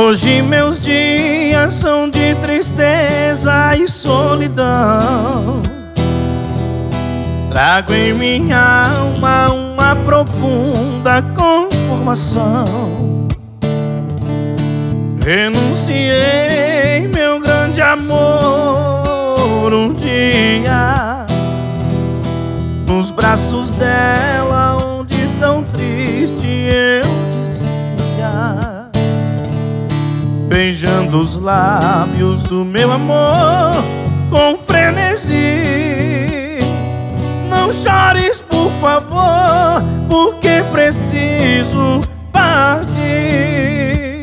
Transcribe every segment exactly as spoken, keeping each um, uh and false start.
Hoje meus dias são de tristeza e solidão. Trago em minha alma uma profunda conformação. Renunciei meu grande amor um dia, nos braços dela, onde tão triste eu dizia, beijando os lábios do meu amor com frenesi: não chores, por favor, porque preciso partir.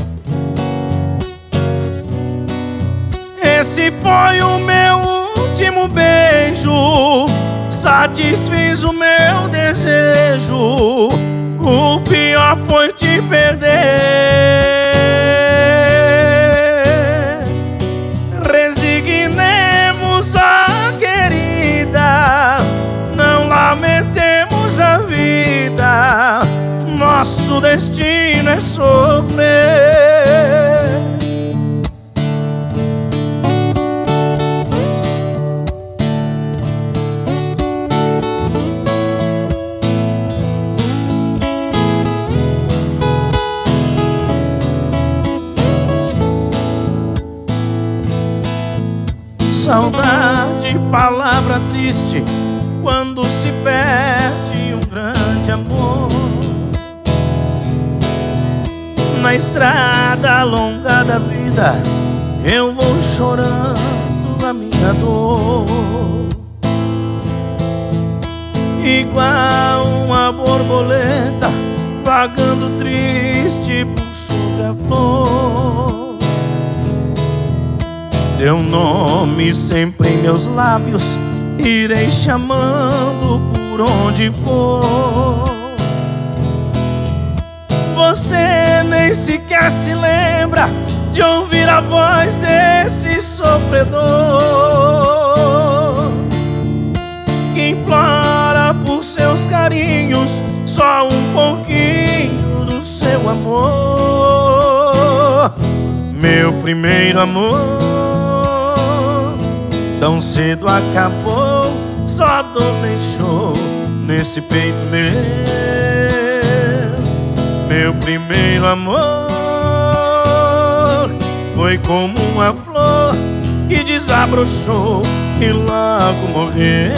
Esse foi o meu último beijo, satisfiz o meu desejo. O pior foi te perder. Resignemos, ó querida, não lamentemos a vida. Nosso destino é sofrer. Saudade, palavra triste quando se perde um grande amor. Na estrada longa da vida eu vou chorando a minha dor, igual uma borboleta vagando triste por sobre a flor. Teu nome sempre em meus lábios, irei chamando por onde for. Você nem sequer se lembra de ouvir a voz desse sofredor, que implora por seus carinhos só um pouquinho do seu amor. Meu primeiro amor tão cedo acabou, só a dor deixou nesse peito meu. Meu primeiro amor foi como uma flor que desabrochou e logo morreu.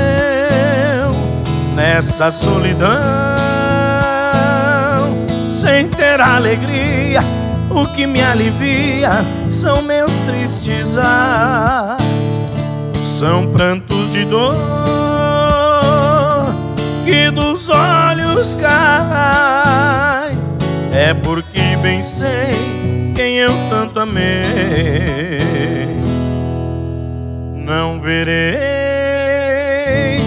Nessa solidão, sem ter alegria, o que me alivia são meus tristes ais. São prantos de dor que dos olhos caem. É porque bem sei quem eu tanto amei. Não verei